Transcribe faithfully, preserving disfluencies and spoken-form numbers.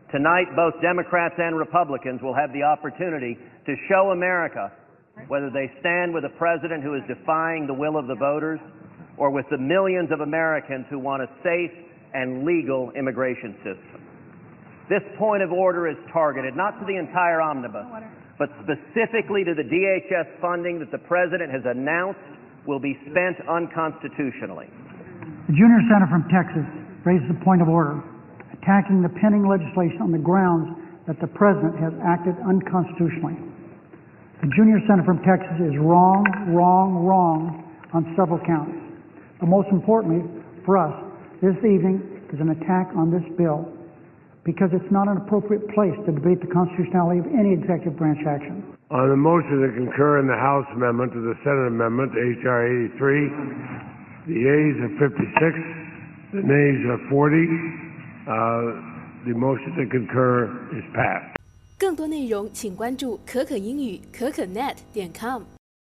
Tonight, both Democrats and Republicans will have the opportunity to show America whether they stand with a president who is defying the will of the voters or with the millions of Americans who want a safe and legal immigration system. This point of order is targeted not to the entire omnibus, but specifically to the D H S funding that the president has announced will be spent unconstitutionally. The junior senator from Texas raises a point of order, attacking the pending legislation on the grounds that the president has acted unconstitutionally. The junior senator from Texas is wrong, wrong, wrong on several counts. But most importantly for us, this evening is an attack on this bill because it's not an appropriate place to debate the constitutionality of any executive branch action. On the motion to concur in the House amendment to the Senate amendment to H R eighty-three, the yeas are fifty-six, the nays are forty. Uh, the motion to concur is passed. 更多内容请关注可可英语可可 net 点 com。